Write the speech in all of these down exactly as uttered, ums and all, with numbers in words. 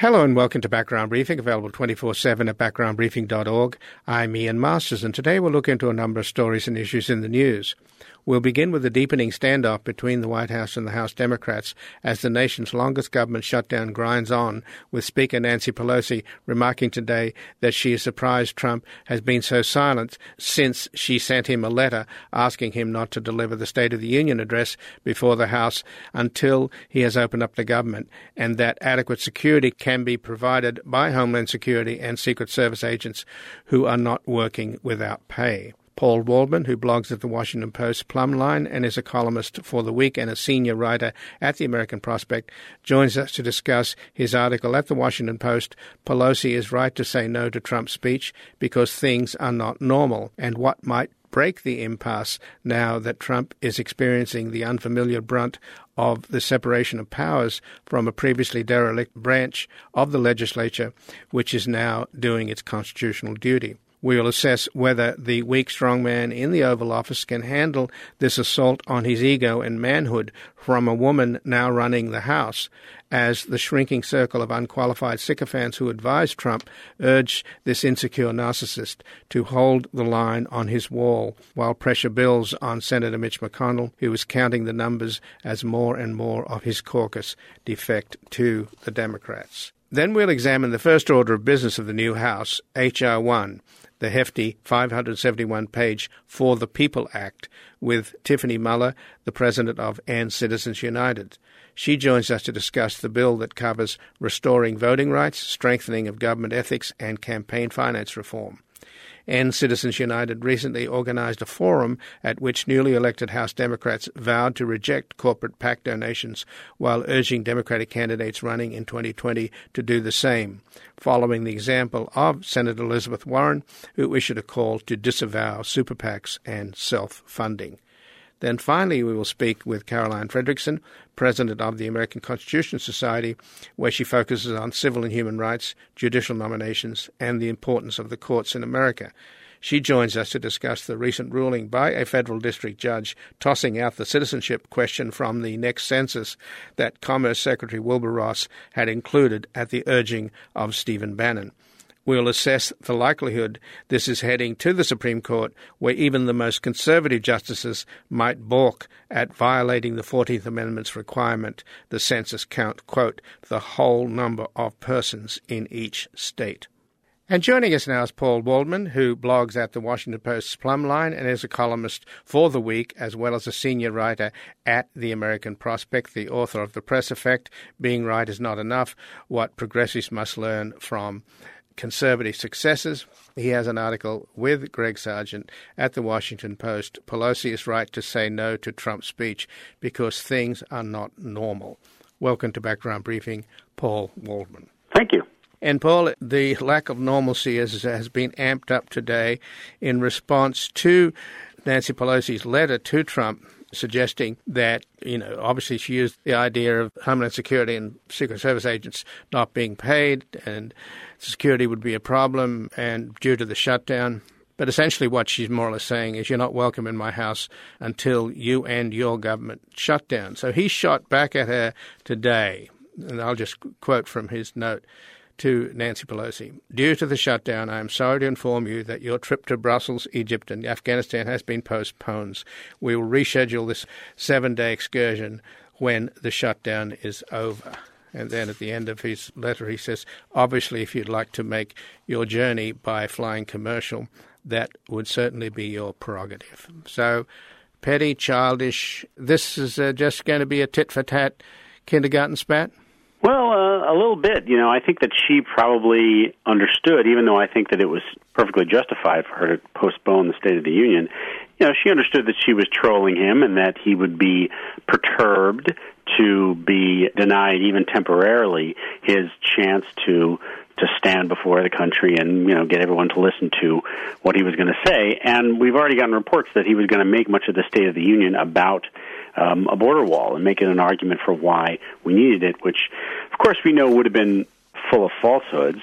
Hello and welcome to Background Briefing, available twenty-four seven at background briefing dot org. I'm Ian Masters, and today we'll look into a number of stories and issues in the news. We'll begin with the deepening standoff between the White House and the House Democrats as the nation's longest government shutdown grinds on, with Speaker Nancy Pelosi remarking today that she is surprised Trump has been so silent since she sent him a letter asking him not to deliver the State of the Union address before the House until he has opened up the government, and that adequate security can be provided by Homeland Security and Secret Service agents who are not working without pay. Paul Waldman, who blogs at the Washington Post Plumline and is a columnist for The Week and a senior writer at the American Prospect, joins us to discuss his article at the Washington Post, Pelosi is right to say no to Trump's speech because things are not normal, and what might break the impasse now that Trump is experiencing the unfamiliar brunt of the separation of powers from a previously derelict branch of the legislature, which is now doing its constitutional duty. We will assess whether the weak strongman in the Oval Office can handle this assault on his ego and manhood from a woman now running the House, as the shrinking circle of unqualified sycophants who advise Trump urge this insecure narcissist to hold the line on his wall, while pressure builds on Senator Mitch McConnell, who is counting the numbers as more and more of his caucus defect to the Democrats. Then we'll examine the first order of business of the new House, H R one, the hefty five hundred seventy-one page For the People Act, with Tiffany Muller, the president of And Citizens United. She joins us to discuss the bill that covers restoring voting rights, strengthening of government ethics, and campaign finance reform. And Citizens United recently organized a forum at which newly elected House Democrats vowed to reject corporate PAC donations while urging Democratic candidates running in twenty twenty to do the same, following the example of Senator Elizabeth Warren, who issued a call to disavow super PACs and self-funding. Then finally, we will speak with Caroline Fredrickson, president of the American Constitution Society, where she focuses on civil and human rights, judicial nominations, and the importance of the courts in America. She joins us to discuss the recent ruling by a federal district judge tossing out the citizenship question from the next census that Commerce Secretary Wilbur Ross had included at the urging of Stephen Bannon. We'll assess the likelihood this is heading to the Supreme Court, where even the most conservative justices might balk at violating the fourteenth Amendment's requirement the census count, quote, the whole number of persons in each state. And joining us now is Paul Waldman, who blogs at the Washington Post's Plumline and is a columnist for The Week, as well as a senior writer at the American Prospect, the author of The Press Effect, Being Right is Not Enough, What Progressives Must Learn from Conservative Successes. He has an article with Greg Sargent at the Washington Post, Pelosi is right to say no to Trump's speech because things are not normal. Welcome to Background Briefing, Paul Waldman. Thank you. And Paul, the lack of normalcy has, has been amped up today in response to Nancy Pelosi's letter to Trump, suggesting that, you know, obviously she used the idea of Homeland Security and Secret Service agents not being paid, and security would be a problem and due to the shutdown. But essentially what she's more or less saying is you're not welcome in my house until you and your government shut down. So he shot back at her today, and I'll just quote from his note to Nancy Pelosi. Due to the shutdown, I am sorry to inform you that your trip to Brussels, Egypt, and Afghanistan has been postponed. We will reschedule this seven-day excursion when the shutdown is over. And then at the end of his letter, he says, obviously, if you'd like to make your journey by flying commercial, that would certainly be your prerogative. So, petty, childish, this is uh, just going to be a tit-for-tat kindergarten spat? Well, uh, a little bit. You know, I think that she probably understood, even though I think that it was perfectly justified for her to postpone the State of the Union. You know, she understood that she was trolling him and that he would be perturbed to be denied, even temporarily, his chance to to stand before the country and, you know, get everyone to listen to what he was going to say. And we've already gotten reports that he was going to make much of the State of the Union about um, a border wall and make it an argument for why we needed it, which, of course, we know would have been full of falsehoods.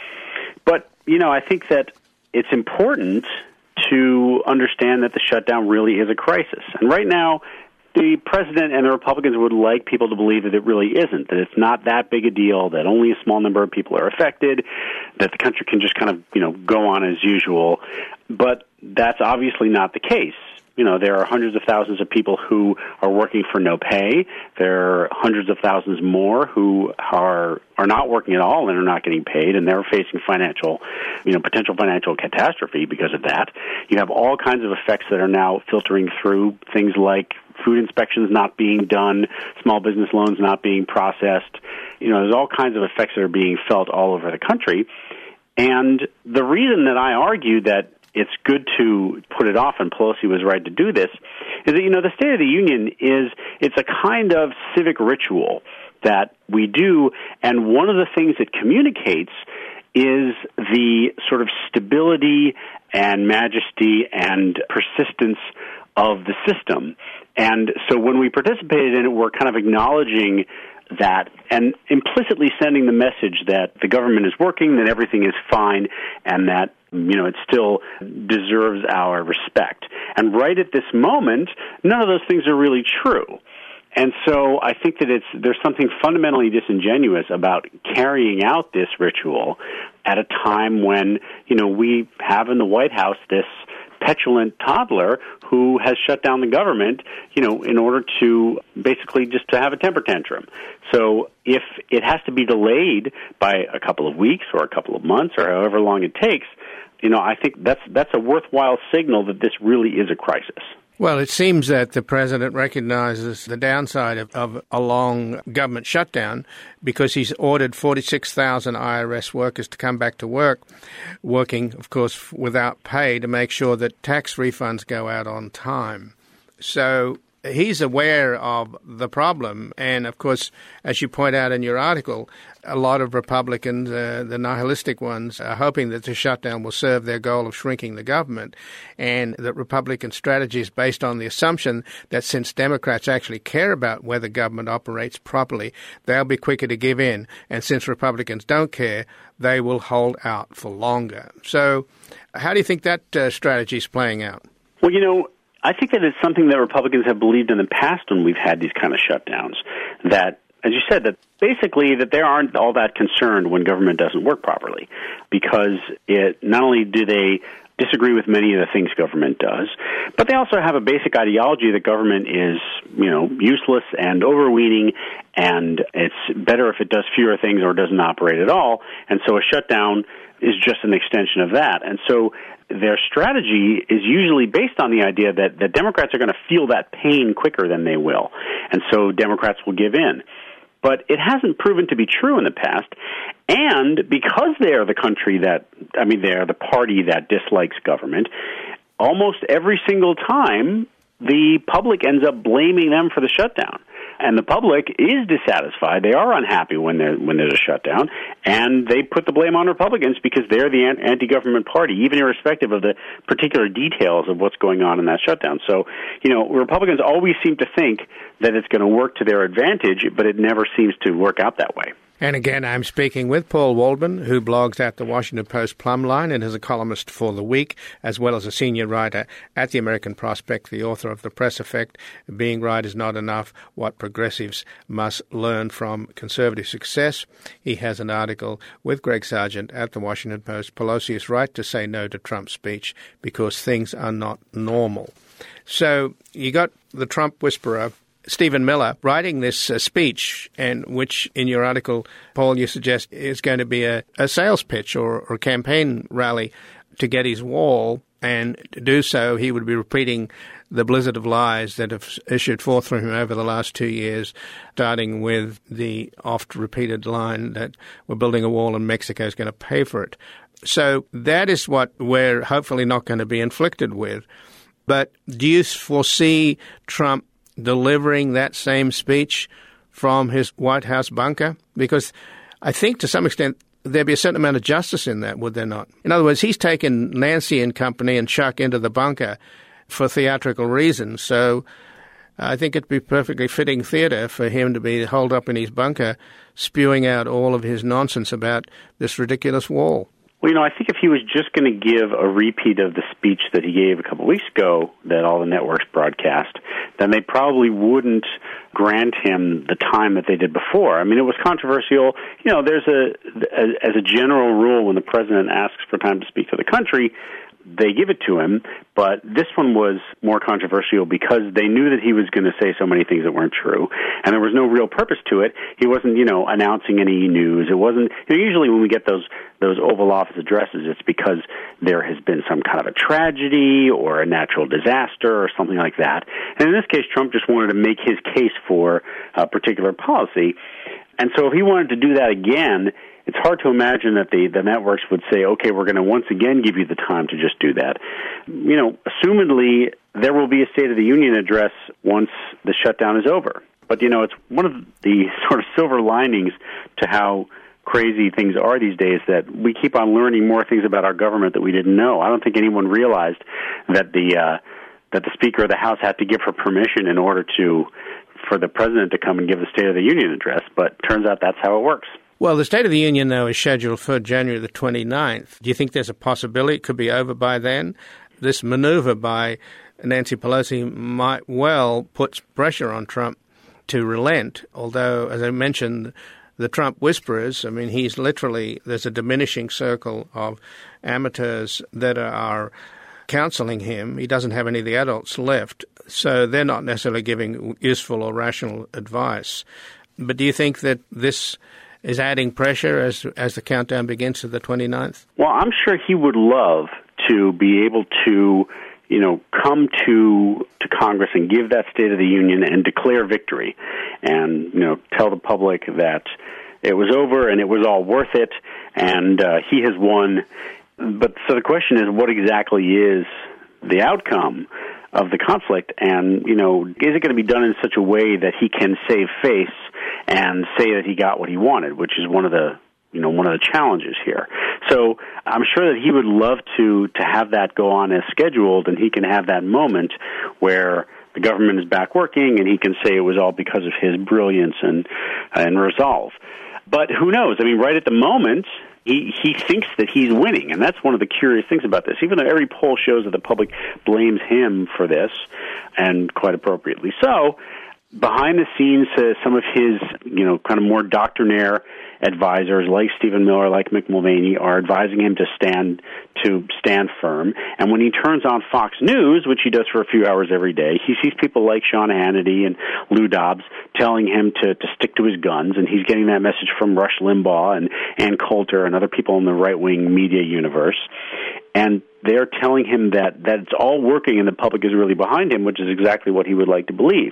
But, you know, I think that it's important to understand that the shutdown really is a crisis. And right now, the president and the Republicans would like people to believe that it really isn't, that it's not that big a deal, that only a small number of people are affected, that the country can just kind of, you know, go on as usual. But that's obviously not the case. You know, there are hundreds of thousands of people who are working for no pay. There are hundreds of thousands more who are are not working at all and are not getting paid, and they're facing financial, you know, potential financial catastrophe because of that. You have all kinds of effects that are now filtering through, things like food inspections not being done, small business loans not being processed. You know, there's all kinds of effects that are being felt all over the country. And the reason that I argue that it's good to put it off, and Pelosi was right to do this, is that, you know, the State of the Union is, it's a kind of civic ritual that we do, and one of the things it communicates is the sort of stability and majesty and persistence of the system. And so when we participated in it, we're kind of acknowledging that and implicitly sending the message that the government is working, that everything is fine, and that, you know, it still deserves our respect. And right at this moment, none of those things are really true. And so I think that it's there's something fundamentally disingenuous about carrying out this ritual at a time when, you know, we have in the White House this petulant toddler who has shut down the government, you know, in order to basically just to have a temper tantrum. So if it has to be delayed by a couple of weeks or a couple of months or however long it takes, you know, I think that's that's a worthwhile signal that this really is a crisis. Well, it seems that the president recognizes the downside of, of a long government shutdown because he's ordered forty-six thousand I R S workers to come back to work, working, of course, without pay to make sure that tax refunds go out on time. So he's aware of the problem. And, of course, as you point out in your article, a lot of Republicans, uh, the nihilistic ones, are hoping that the shutdown will serve their goal of shrinking the government, and that Republican strategy is based on the assumption that since Democrats actually care about whether government operates properly, they'll be quicker to give in. And since Republicans don't care, they will hold out for longer. So how do you think that uh, strategy is playing out? Well, you know, I think that it's something that Republicans have believed in the past when we've had these kind of shutdowns, that, as you said, that basically that they aren't all that concerned when government doesn't work properly, because it not only do they disagree with many of the things government does, but they also have a basic ideology that government is, you know, useless and overweening, and it's better if it does fewer things or doesn't operate at all, and so a shutdown is just an extension of that. And so their strategy is usually based on the idea that the Democrats are going to feel that pain quicker than they will, and so Democrats will give in. But it hasn't proven to be true in the past, and because they are the country that, I mean, they are the party that dislikes government, almost every single time the public ends up blaming them for the shutdown. And the public is dissatisfied. They are unhappy when there when there's a shutdown, and they put the blame on Republicans because they're the anti-government party, even irrespective of the particular details of what's going on in that shutdown. So, you know, Republicans always seem to think that it's going to work to their advantage, but it never seems to work out that way. And again, I'm speaking with Paul Waldman, who blogs at the Washington Post Plumline and is a columnist for The Week, as well as a senior writer at the American Prospect, the author of The Press Effect, Being Right is Not Enough, What Progressives Must Learn from Conservative Success. He has an article with Greg Sargent at the Washington Post, Pelosi is right to say no to Trump's speech because things are not normal. So you got the Trump whisperer, Stephen Miller, writing this uh, speech, and which in your article, Paul, you suggest is going to be a, a sales pitch or, or a campaign rally to get his wall, and to do so he would be repeating the blizzard of lies that have issued forth from him over the last two years, starting with the oft-repeated line that we're building a wall and Mexico is going to pay for it. So that is what we're hopefully not going to be inflicted with. But do you foresee Trump delivering that same speech from his White House bunker? Because I think to some extent there'd be a certain amount of justice in that, would there not? In other words, he's taken Nancy and company and Chuck into the bunker for theatrical reasons. So I think it'd be perfectly fitting theater for him to be holed up in his bunker spewing out all of his nonsense about this ridiculous wall. Well, you know, I think if he was just going to give a repeat of the speech that he gave a couple of weeks ago that all the networks broadcast, then they probably wouldn't grant him the time that they did before. I mean, it was controversial. You know, there's a, as a general rule, when the president asks for time to speak to the country, they give it to him, but this one was more controversial because they knew that he was going to say so many things that weren't true, and there was no real purpose to it. He wasn't, you know, announcing any news. It wasn't, you know, usually when we get those those Oval Office addresses, it's because there has been some kind of a tragedy or a natural disaster or something like that. And in this case, Trump just wanted to make his case for a particular policy. And so if he wanted to do that again, it's hard to imagine that the, the networks would say, okay, we're going to once again give you the time to just do that. You know, assumedly, there will be a State of the Union address once the shutdown is over. But, you know, it's one of the sort of silver linings to how crazy things are these days that we keep on learning more things about our government that we didn't know. I don't think anyone realized that the uh, that the Speaker of the House had to give her permission in order to for the President to come and give the State of the Union address, but turns out that's how it works. Well, the State of the Union, though, is scheduled for January the twenty-ninth. Do you think there's a possibility it could be over by then? This maneuver by Nancy Pelosi might well put pressure on Trump to relent, although, as I mentioned, the Trump whisperers, I mean, he's literally, there's a diminishing circle of amateurs that are counseling him. He doesn't have any of the adults left, so they're not necessarily giving useful or rational advice. But do you think that this is adding pressure as as the countdown begins to the twenty-ninth? Well, I'm sure he would love to be able to, you know, come to to Congress and give that State of the Union and declare victory and, you know, tell the public that it was over and it was all worth it and uh, he has won. But so the question is, what exactly is the outcome of the conflict? And, you know, is it going to be done in such a way that he can save face and say that he got what he wanted, which is one of the, you know, one of the challenges here. So I'm sure that he would love to to have that go on as scheduled, and he can have that moment where the government is back working, and he can say it was all because of his brilliance and and resolve. But who knows? I mean, right at the moment, he he thinks that he's winning, and that's one of the curious things about this. Even though every poll shows that the public blames him for this, and quite appropriately so, behind the scenes, uh, some of his, you know, kind of more doctrinaire advisors, like Stephen Miller, like Mick Mulvaney, are advising him to stand to stand firm. And when he turns on Fox News, which he does for a few hours every day, he sees people like Sean Hannity and Lou Dobbs telling him to, to stick to his guns, and he's getting that message from Rush Limbaugh and Ann Coulter and other people in the right-wing media universe. And they're telling him that, that it's all working and the public is really behind him, which is exactly what he would like to believe.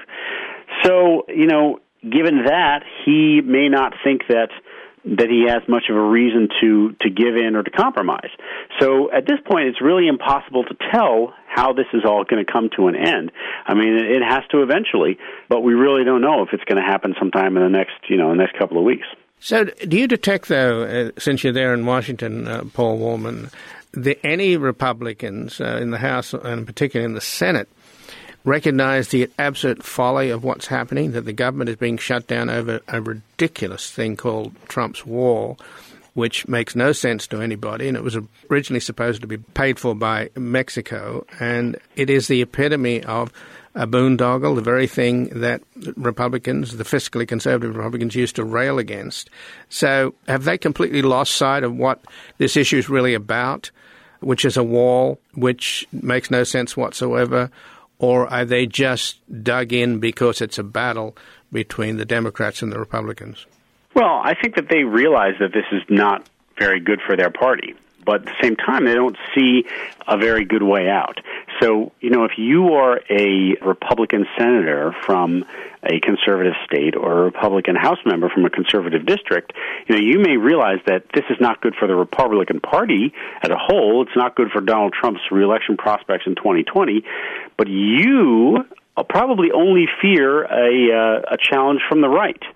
So, you know, given that, he may not think that that he has much of a reason to, to give in or to compromise. So at this point, it's really impossible to tell how this is all going to come to an end. I mean, it has to eventually, but we really don't know if it's going to happen sometime in the next, you know, the next couple of weeks. So do you detect, though, uh, since you're there in Washington, uh, Paul Wallman, the, any Republicans uh, in the House, and particularly in the Senate, recognize the absolute folly of what's happening, that the government is being shut down over a ridiculous thing called Trump's wall, which makes no sense to anybody, and it was originally supposed to be paid for by Mexico, and it is the epitome of a boondoggle, the very thing that Republicans, the fiscally conservative Republicans, used to rail against. So have they completely lost sight of what this issue is really about, which is a wall, which makes no sense whatsoever? Or are they just dug in because it's a battle between the Democrats and the Republicans? Well, I think that they realize that this is not very good for their party. But at the same time, they don't see a very good way out. So, you know, if you are a Republican senator from a conservative state or a Republican House member from a conservative district, you know, you may realize that this is not good for the Republican Party as a whole. It's not good for Donald Trump's reelection prospects in twenty twenty. But you probably only fear a, uh, a challenge from the right.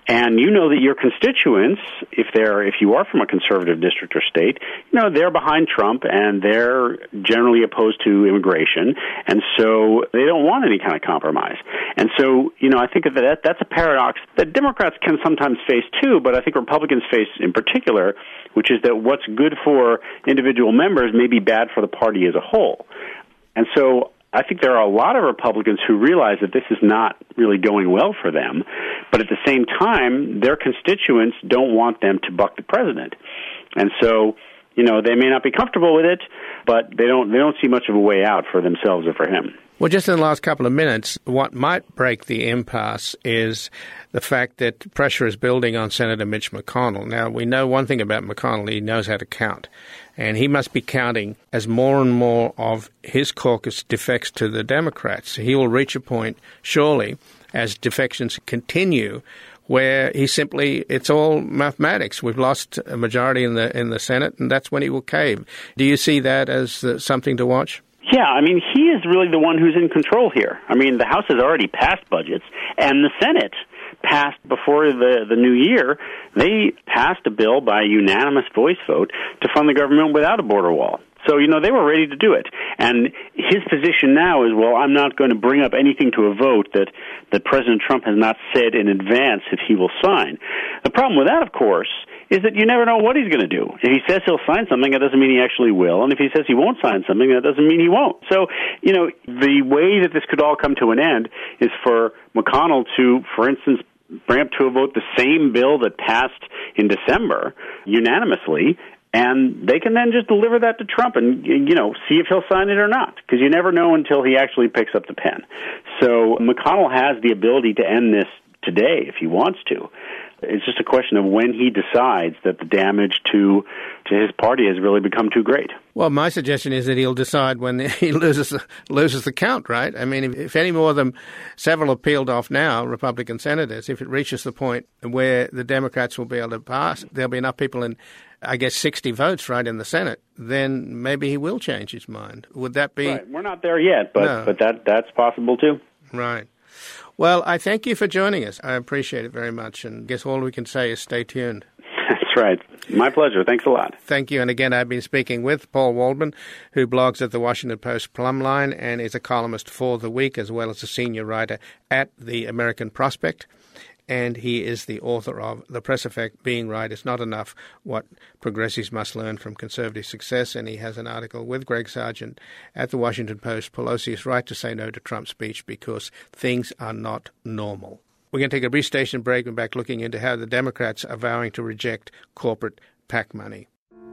And you know that your constituents, if they're if you are from a conservative district or state, you know they're behind Trump and they're generally opposed to immigration, and so they don't want any kind of compromise. And so, you know, I think that, that that's a paradox that Democrats can sometimes face too, but I think Republicans face in particular, which is that what's good for individual members may be bad for the party as a whole. And so I think there are a lot of Republicans who realize that this is not really going well for them, but at the same time, their constituents don't want them to buck the president. And so, you know, they may not be comfortable with it, but they don't they don't see much of a way out for themselves or for him. Well, just in the last couple of minutes, what might break the impasse is the fact that pressure is building on Senator Mitch McConnell. Now, we know one thing about McConnell, he knows how to count. And he must be counting as more and more of his caucus defects to the Democrats. He will reach a point, surely, as defections continue, where he simply, it's all mathematics. We've lost a majority in the in the Senate, and that's when he will cave. Do you see that as uh, something to watch? Yeah, I mean, he is really the one who's in control here. I mean, the House has already passed budgets, and the Senate passed before the, the new year. They passed a bill by unanimous voice vote to fund the government without a border wall. So, you know, they were ready to do it. And his position now is, well, I'm not going to bring up anything to a vote that, that President Trump has not said in advance if he will sign. The problem with that, of course, is that you never know what he's going to do. If he says he'll sign something, that doesn't mean he actually will. And if he says he won't sign something, that doesn't mean he won't. So, you know, the way that this could all come to an end is for McConnell to, for instance, bring up to a vote the same bill that passed in December unanimously, and they can then just deliver that to Trump and, you know, see if he'll sign it or not, because you never know until he actually picks up the pen. So McConnell has the ability to end this today if he wants to. It's just a question of when he decides that the damage to to his party has really become too great. Well, my suggestion is that he'll decide when he loses the, loses the count, right? I mean, if, if any more of them, several are peeled off now, Republican senators, if it reaches the point where the Democrats will be able to pass, there'll be enough people in, I guess, sixty votes, right, in the Senate, then maybe he will change his mind. Would that be... Right. We're not there yet, but, no. but that that's possible too. Right. Well, I thank you for joining us. I appreciate it very much, and I guess all we can say is stay tuned. That's right. My pleasure. Thanks a lot. Thank you. And again, I've been speaking with Paul Waldman, who blogs at the Washington Post Plumline and is a columnist for The Week, as well as a senior writer at the American Prospect. And he is the author of The Press Effect, Being Right Is Not Enough, What Progressives Must Learn from Conservative Success. And he has an article with Greg Sargent at the Washington Post, Pelosi's Right to Say No to Trump's Speech Because Things Are Not Normal. We're going to take a brief station break and back looking into how the Democrats are vowing to reject corporate PAC money.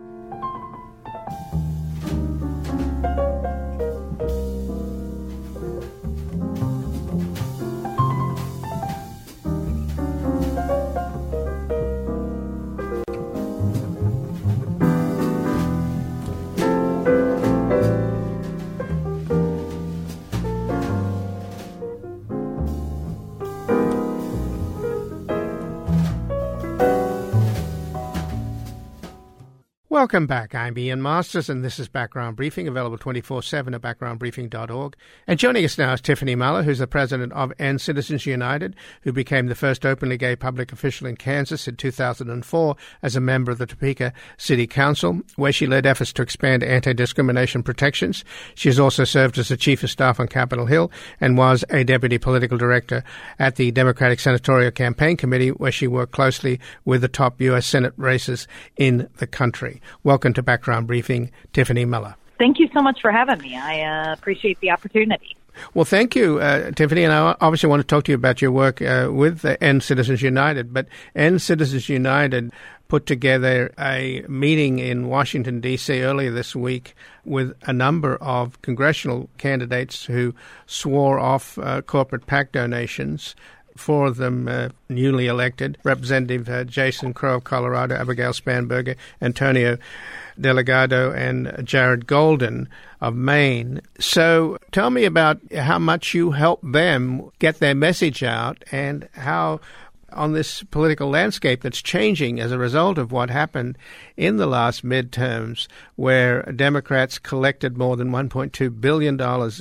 Welcome back. I'm Ian Masters, and this is Background Briefing, available twenty-four seven at background briefing dot org. And joining us now is Tiffany Muller, who's the president of End Citizens United, who became the first openly gay public official in Kansas in two thousand four as a member of the Topeka City Council, where she led efforts to expand anti-discrimination protections. She has also served as the chief of staff on Capitol Hill and was a deputy political director at the Democratic Senatorial Campaign Committee, where she worked closely with the top U S Senate races in the country. Welcome to Background Briefing, Tiffany Muller. Thank you so much for having me. I uh, appreciate the opportunity. Well, thank you, uh, Tiffany, and I obviously want to talk to you about your work uh, with uh, End Citizens United, but End Citizens United put together a meeting in Washington, D C earlier this week with a number of congressional candidates who swore off uh, corporate PAC donations. Four of them uh, newly elected, Representative uh, Jason Crow of Colorado, Abigail Spanberger, Antonio Delgado, and Jared Golden of Maine. So tell me about how much you help them get their message out and how on this political landscape that's changing as a result of what happened in the last midterms, where Democrats collected more than one point two billion dollars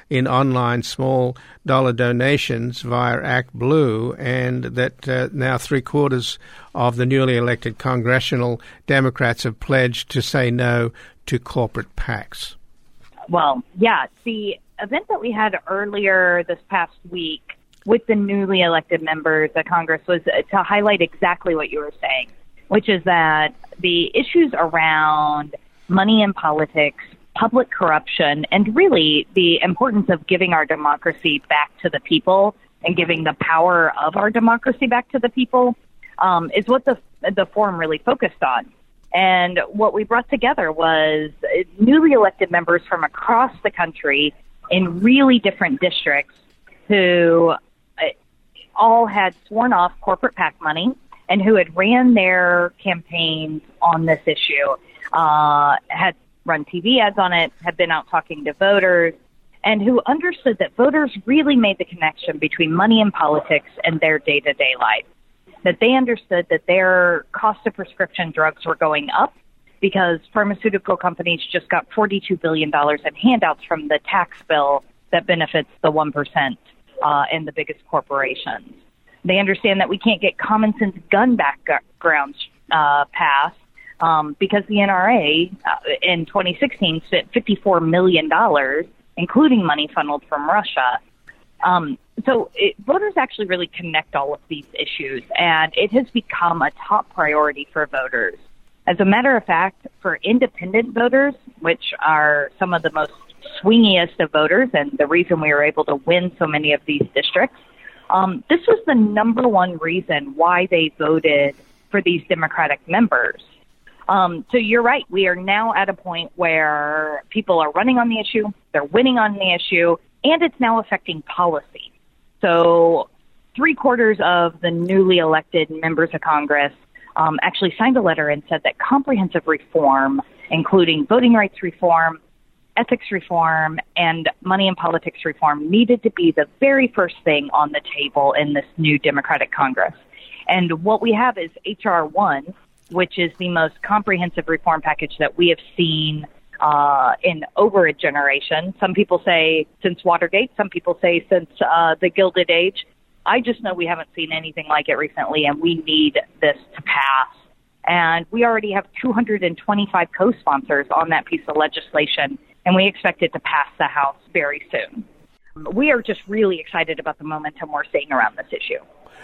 in online small dollar donations via ActBlue, and that uh, now three-quarters of the newly elected congressional Democrats have pledged to say no to corporate PACs. Well, yeah, the event that we had earlier this past week with the newly elected members of Congress was to highlight exactly what you were saying, which is that the issues around money in politics, public corruption, and really the importance of giving our democracy back to the people and giving the power of our democracy back to the people um, is what the the forum really focused on. And what we brought together was newly elected members from across the country in really different districts who all had sworn off corporate PAC money and who had ran their campaigns on this issue, uh, had run T V ads on it, had been out talking to voters, and who understood that voters really made the connection between money and politics and their day-to-day life. That they understood that their cost of prescription drugs were going up because pharmaceutical companies just got forty-two billion dollars in handouts from the tax bill that benefits the one percent uh, and the biggest corporations. They understand that we can't get common sense gun backgrounds uh, passed um, because the N R A uh, in twenty sixteen spent fifty-four million dollars, including money funneled from Russia. Um, so it, voters actually really connect all of these issues, and it has become a top priority for voters. As a matter of fact, for independent voters, which are some of the most swingiest of voters and the reason we were able to win so many of these districts, um, this was the number one reason why they voted for these Democratic members. Um, so you're right. We are now at a point where people are running on the issue, they're winning on the issue, and it's now affecting policy. So three quarters of the newly elected members of Congress um, actually signed a letter and said that comprehensive reform, including voting rights reform, ethics reform, and money in politics reform, needed to be the very first thing on the table in this new Democratic Congress. And what we have is H R one, which is the most comprehensive reform package that we have seen uh, in over a generation. Some people say since Watergate, some people say since uh, the Gilded Age. I just know we haven't seen anything like it recently, and we need this to pass. And we already have two hundred twenty-five co-sponsors on that piece of legislation, and we expect it to pass the House very soon. We are just really excited about the momentum we're seeing around this issue.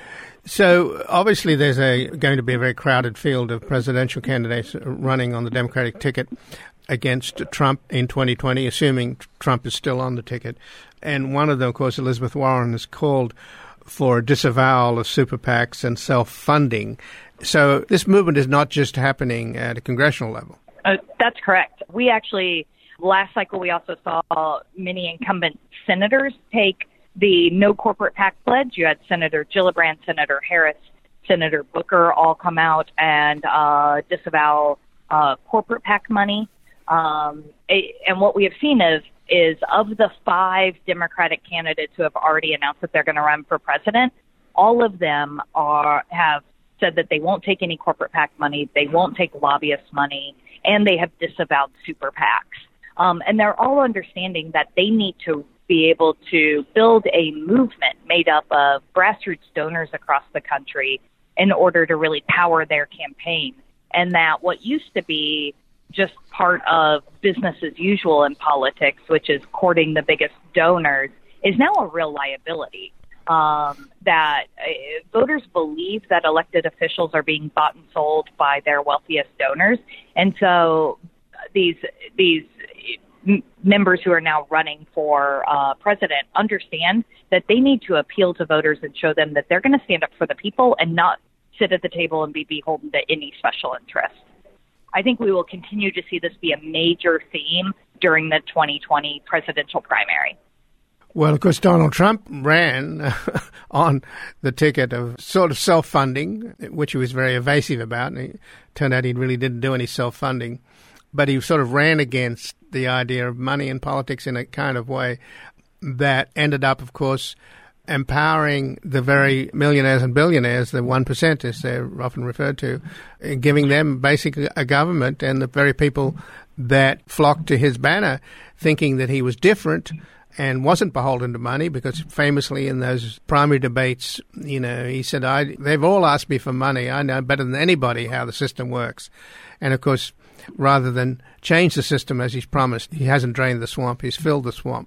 So obviously there's a going to be a very crowded field of presidential candidates running on the Democratic ticket against Trump in twenty twenty, assuming Trump is still on the ticket. And one of them, of course, Elizabeth Warren, has called for a disavowal of super PACs and self-funding. So this movement is not just happening at a congressional level. Uh, that's correct. We actually, last cycle, we also saw many incumbent senators take the no corporate PAC pledge. You had Senator Gillibrand, Senator Harris, Senator Booker all come out and uh, disavow uh, corporate PAC money. Um, it, and what we have seen is, is of the five Democratic candidates who have already announced that they're going to run for president, all of them are have said that they won't take any corporate PAC money, they won't take lobbyist money, and they have disavowed super PACs. Um, and they're all understanding that they need to be able to build a movement made up of grassroots donors across the country in order to really power their campaign. And that what used to be just part of business as usual in politics, which is courting the biggest donors, is now a real liability. Um, that uh, voters believe that elected officials are being bought and sold by their wealthiest donors. And so these these m- members who are now running for uh, president understand that they need to appeal to voters and show them that they're going to stand up for the people and not sit at the table and be beholden to any special interest. I think we will continue to see this be a major theme during the twenty twenty presidential primary. Well, of course, Donald Trump ran on the ticket of sort of self-funding, which he was very evasive about. And it turned out he really didn't do any self-funding. But he sort of ran against the idea of money in politics in a kind of way that ended up, of course, empowering the very millionaires and billionaires, the one percent as they're often referred to, giving them basically a government, and the very people that flocked to his banner thinking that he was different and wasn't beholden to money, because famously in those primary debates, you know, he said, I, they've all asked me for money. I know better than anybody how the system works. And, of course, rather than change the system as he's promised, he hasn't drained the swamp, he's filled the swamp.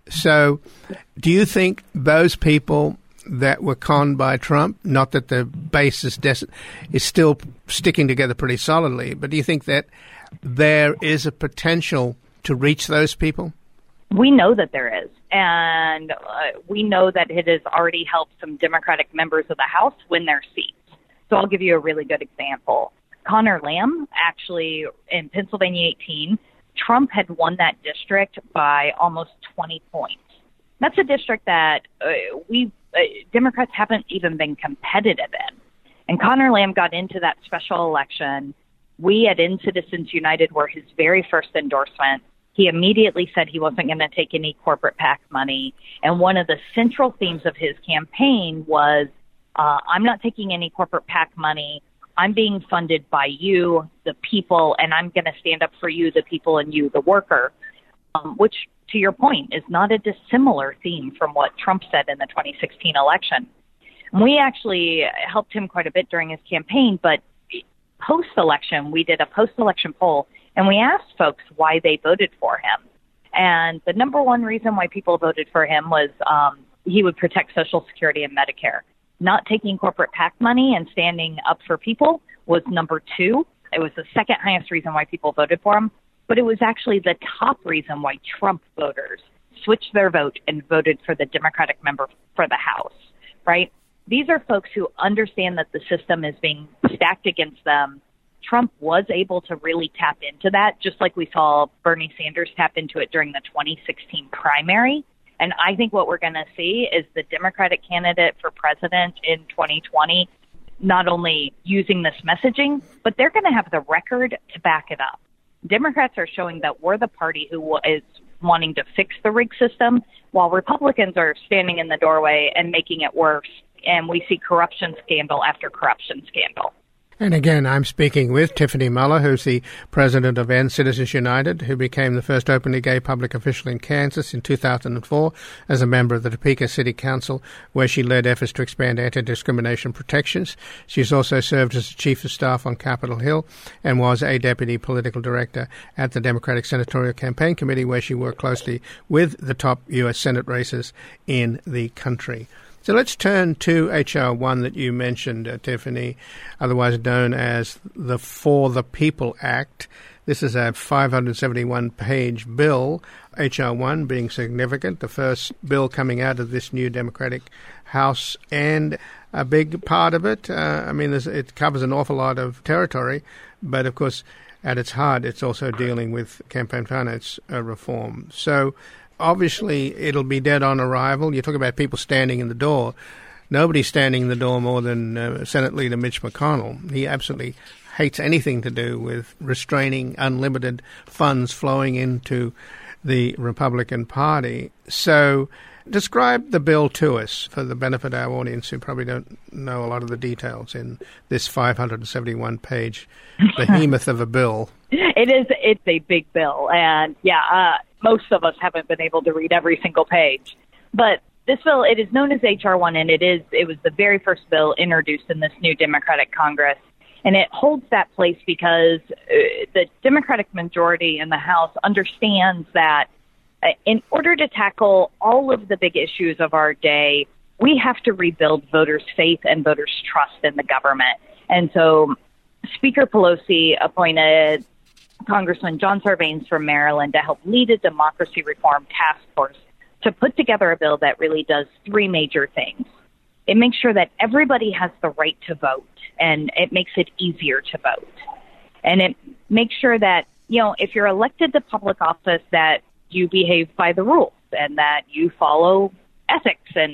So do you think those people that were conned by Trump, not that the base is, des- is still sticking together pretty solidly, but do you think that there is a potential to reach those people? We know that there is, and uh, we know that it has already helped some Democratic members of the House win their seats. So I'll give you a really good example. Connor Lamb, actually, in Pennsylvania eighteen, Trump had won that district by almost twenty points. That's a district that uh, we uh, Democrats haven't even been competitive in. And Connor Lamb got into that special election. We at In Citizens United were his very first endorsement. He immediately said he wasn't going to take any corporate PAC money. And one of the central themes of his campaign was, uh, I'm not taking any corporate PAC money. I'm being funded by you, the people, and I'm going to stand up for you, the people, and you, the worker, um, which, to your point, is not a dissimilar theme from what Trump said in the twenty sixteen election. And we actually helped him quite a bit during his campaign, but post-election, we did a post-election poll, and we asked folks why they voted for him. And the number one reason why people voted for him was um, he would protect Social Security and Medicare. Not taking corporate PAC money and standing up for people was number two. It was the second highest reason why people voted for him, but it was actually the top reason why Trump voters switched their vote and voted for the Democratic member for the House, right? These are folks who understand that the system is being stacked against them. Trump was able to really tap into that, just like we saw Bernie Sanders tap into it during the twenty sixteen primary. And I think what we're going to see is the Democratic candidate for president in twenty twenty not only using this messaging, but they're going to have the record to back it up. Democrats are showing that we're the party who is wanting to fix the rigged system, while Republicans are standing in the doorway and making it worse. And we see corruption scandal after corruption scandal. And again, I'm speaking with Tiffany Muller, who's the president of End Citizens United, who became the first openly gay public official in Kansas in two thousand four as a member of the Topeka City Council, where she led efforts to expand anti-discrimination protections. She's also served as chief of staff on Capitol Hill and was a deputy political director at the Democratic Senatorial Campaign Committee, where she worked closely with the top U S Senate races in the country. So let's turn to H R one that you mentioned, uh, Tiffany, otherwise known as the For the People Act. This is a five hundred seventy-one page bill, H R one being significant, the first bill coming out of this new Democratic House, and a big part of it, uh, I mean, it covers an awful lot of territory, but of course, at its heart, it's also dealing with campaign finance uh, reform. So obviously, it'll be dead on arrival. You talk about people standing in the door. Nobody's standing in the door more than uh, Senate Leader Mitch McConnell. He absolutely hates anything to do with restraining unlimited funds flowing into the Republican Party. So describe the bill to us for the benefit of our audience who probably don't know a lot of the details in this five hundred seventy-one page behemoth of a bill. It is. It's a big bill. And, yeah, uh, most of us haven't been able to read every single page. But this bill, it is known as H R one, and it is it was the very first bill introduced in this new Democratic Congress. And it holds that place because uh, the Democratic majority in the House understands that uh, in order to tackle all of the big issues of our day, we have to rebuild voters' faith and voters' trust in the government. And so Speaker Pelosi appointed Congressman John Sarbanes from Maryland to help lead a democracy reform task force to put together a bill that really does three major things. It makes sure that everybody has the right to vote, and it makes it easier to vote. And it makes sure that, you know, if you're elected to public office, that you behave by the rules and that you follow ethics and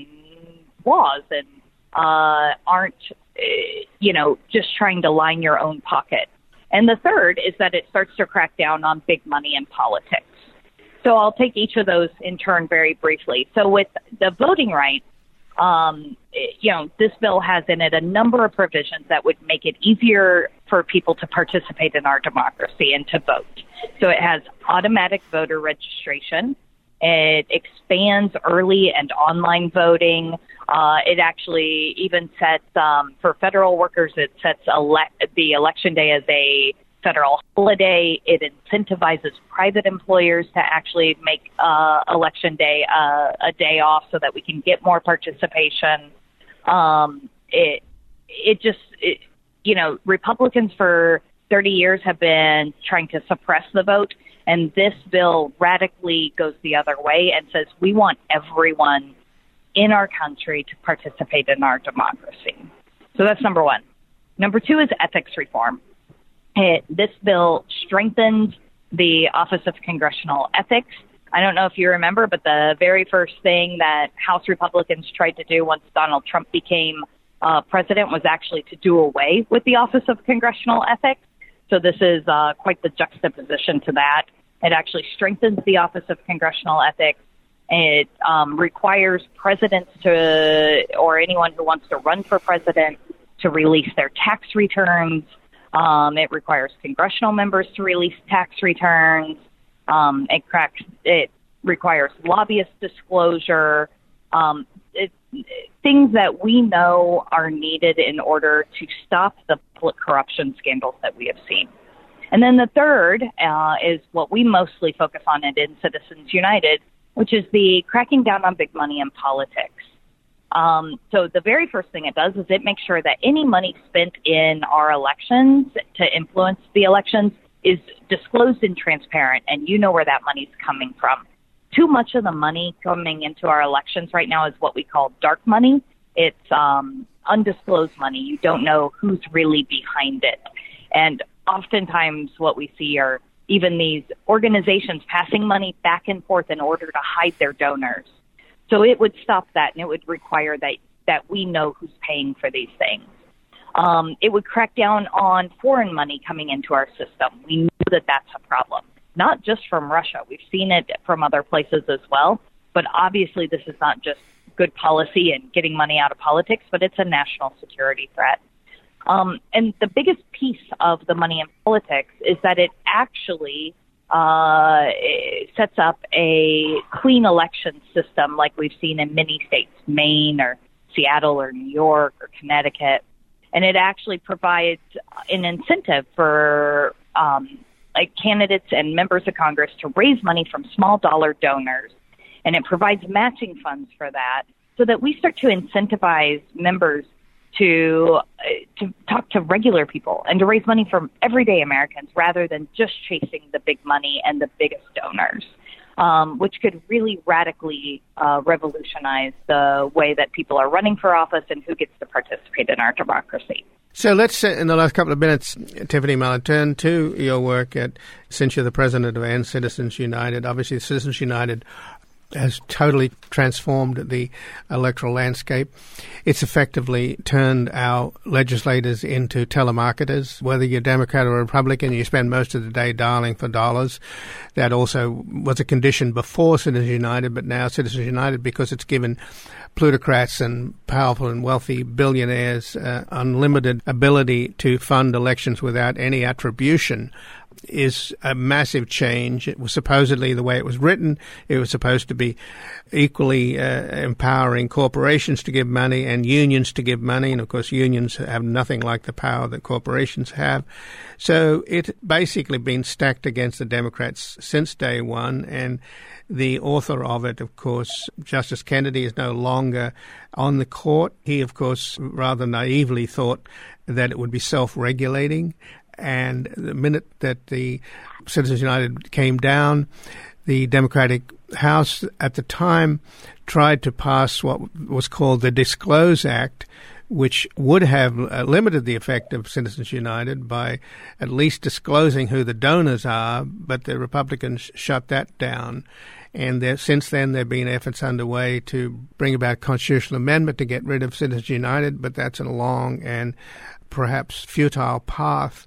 laws and uh, aren't, uh, you know, just trying to line your own pocket. And the third is that it starts to crack down on big money in politics. So I'll take each of those in turn very briefly. So with the voting rights, um, you know, this bill has in it a number of provisions that would make it easier for people to participate in our democracy and to vote. So it has automatic voter registration. It expands early and online voting. Uh, it actually even sets, um, for federal workers, it sets ele- the election day as a federal holiday. It incentivizes private employers to actually make uh, election day uh, a day off so that we can get more participation. Um, it it just, it, you know, Republicans for thirty years have been trying to suppress the vote, and this bill radically goes the other way and says we want everyone in our country to participate in our democracy. So that's number one. Number two is ethics reform. It, this bill strengthens the Office of Congressional Ethics. I don't know if you remember, but the very first thing that House Republicans tried to do once Donald Trump became uh, president was actually to do away with the Office of Congressional Ethics. So this is uh, quite the juxtaposition to that. It actually strengthens the Office of Congressional Ethics. It um, requires presidents to, or anyone who wants to run for president, to release their tax returns. Um, it requires congressional members to release tax returns. Um, it cracks. It requires lobbyist disclosure. Um, it, things that we know are needed in order to stop the public corruption scandals that we have seen. And then the third uh, is what we mostly focus on at In Citizens United, which is the cracking down on big money in politics. Um, so the very first thing it does is it makes sure that any money spent in our elections to influence the elections is disclosed and transparent, and you know where that money's coming from. Too much of the money coming into our elections right now is what we call dark money. It's um, undisclosed money. You don't know who's really behind it. And oftentimes what we see are even these organizations passing money back and forth in order to hide their donors. So it would stop that, and it would require that, that we know who's paying for these things. Um, it would crack down on foreign money coming into our system. We know that that's a problem, not just from Russia. We've seen it from other places as well. But obviously this is not just good policy and getting money out of politics, but it's a national security threat. Um, and the biggest piece of the money in politics is that it actually uh, it sets up a clean election system like we've seen in many states, Maine or Seattle or New York or Connecticut. And it actually provides an incentive for um, like candidates and members of Congress to raise money from small dollar donors. And it provides matching funds for that so that we start to incentivize members to to talk to regular people and to raise money from everyday Americans rather than just chasing the big money and the biggest donors, um, which could really radically uh, revolutionize the way that people are running for office and who gets to participate in our democracy. So let's, in the last couple of minutes, Tiffany Mallon, turn to your work at, since you're the president of N Citizens United. Obviously, Citizens United has totally transformed the electoral landscape. It's effectively turned our legislators into telemarketers. Whether you're Democrat or Republican, you spend most of the day dialing for dollars. That also was a condition before Citizens United, but now Citizens United, because it's given plutocrats and powerful and wealthy billionaires uh, unlimited ability to fund elections without any attribution, is a massive change. It was supposedly, the way it was written, it was supposed to be equally uh, empowering corporations to give money and unions to give money. And, of course, unions have nothing like the power that corporations have. So it's basically been stacked against the Democrats since day one. And the author of it, of course, Justice Kennedy, is no longer on the court. He, of course, rather naively thought that it would be self-regulating. And the minute that the Citizens United came down, the Democratic House at the time tried to pass what was called the Disclose Act, which would have limited the effect of Citizens United by at least disclosing who the donors are, but the Republicans shut that down. And there, since then, there have been efforts underway to bring about a constitutional amendment to get rid of Citizens United, but that's a long and perhaps futile path.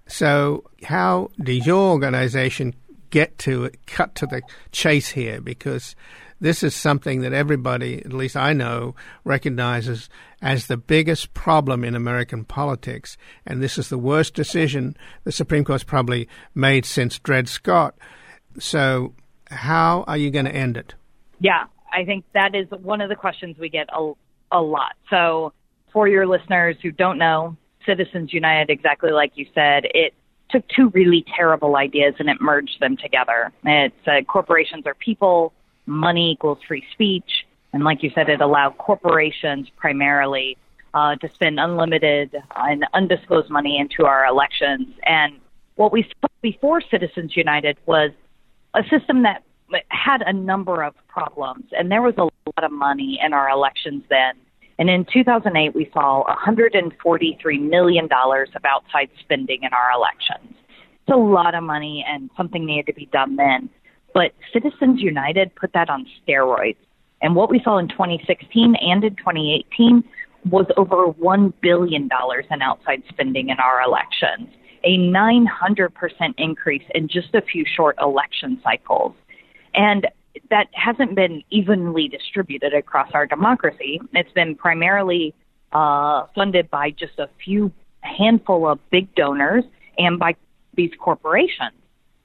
So how does your organization get to cut to the chase here? Because this is something that everybody, at least I know, recognizes as the biggest problem in American politics. And this is the worst decision the Supreme Court's probably made since Dred Scott. So How are you going to end it? Yeah, I think that is one of the questions we get a, a lot. So for your listeners who don't know, Citizens United, exactly like you said, it took two really terrible ideas and it merged them together. It said corporations are people, money equals free speech. And like you said, it allowed corporations primarily uh, to spend unlimited and undisclosed money into our elections. And what we saw before Citizens United was a system that had a number of problems. And there was a lot of money in our elections then. And in two thousand eight, we saw one hundred forty-three million dollars of outside spending in our elections. It's a lot of money and something needed to be done then. But Citizens United put that on steroids. And what we saw in twenty sixteen and in twenty eighteen was over one billion dollars in outside spending in our elections, a nine hundred percent increase in just a few short election cycles. And that hasn't been evenly distributed across our democracy. It's been primarily uh, funded by just a few handful of big donors and by these corporations.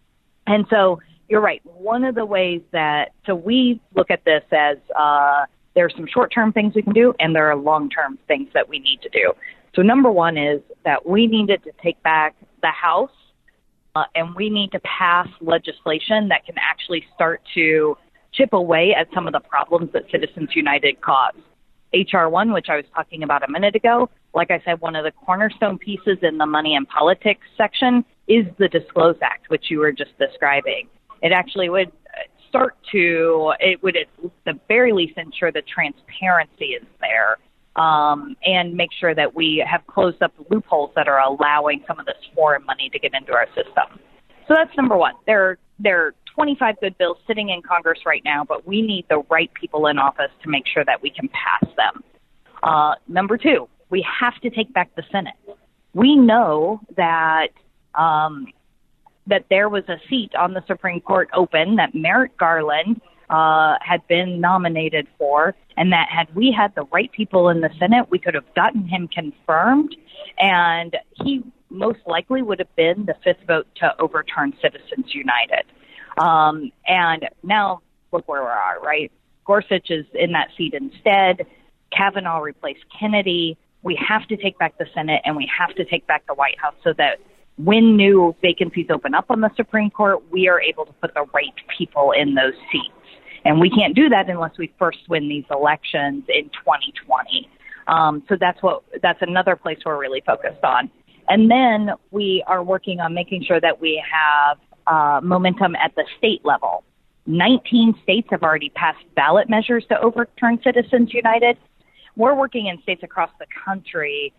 And so you're right. One of the ways that, so we look at this as uh, there are some short-term things we can do and there are long-term things that we need to do. So number one is that we needed to take back the House uh, and we need to pass legislation that can actually start to chip away at some of the problems that Citizens United caused. H R one, which I was talking about a minute ago, like I said, one of the cornerstone pieces in the money and politics section is the Disclose Act, which you were just describing. It actually would start to, it would at the very least ensure that transparency is there um, and make sure that we have closed up the loopholes that are allowing some of this foreign money to get into our system. So that's number one. There, there are twenty-five good bills sitting in Congress right now, but we need the right people in office to make sure that we can pass them. Uh, number two, we have to take back the Senate. We know that um, that there was a seat on the Supreme Court open that Merrick Garland uh, had been nominated for, and that had we had the right people in the Senate, we could have gotten him confirmed, and he most likely would have been the fifth vote to overturn Citizens United. Um, and now look where we are, right? Gorsuch is in that seat instead. Kavanaugh replaced Kennedy. We have to take back the Senate and we have to take back the White House so that when new vacancies open up on the Supreme Court, we are able to put the right people in those seats. And we can't do that unless we first win these elections in twenty twenty. Um, so that's what that's another place we're really focused on. And then we are working on making sure that we have uh, momentum at the state level. nineteen states have already passed ballot measures to overturn Citizens United. We're working in states across the country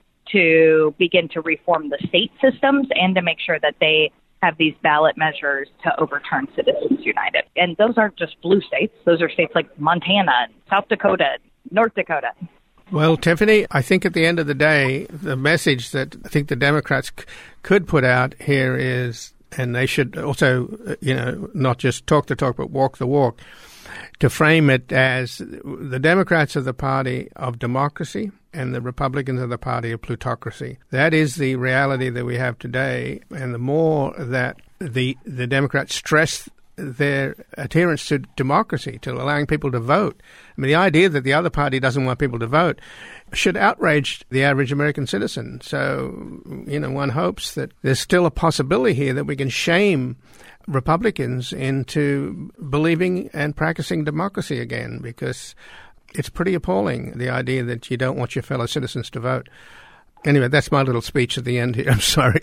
to begin to reform the state systems and to make sure that they have these ballot measures to overturn Citizens United. And those aren't just blue states. Those are states like Montana, South Dakota, North Dakota. Well, Tiffany, I think at the end of the day, the message that I think the Democrats c- could put out here is, and they should also, you know, not just talk the talk, but walk the walk, to frame it as the Democrats are the party of democracy and the Republicans are the party of plutocracy. That is the reality that we have today. And the more that the the Democrats stress their adherence to democracy, to allowing people to vote. I mean, the idea that the other party doesn't want people to vote should outrage the average American citizen. So, you know, one hopes that there's still a possibility here that we can shame Republicans into believing and practicing democracy again, because it's pretty appalling, the idea that you don't want your fellow citizens to vote. Anyway, that's my little speech at the end here. I'm sorry.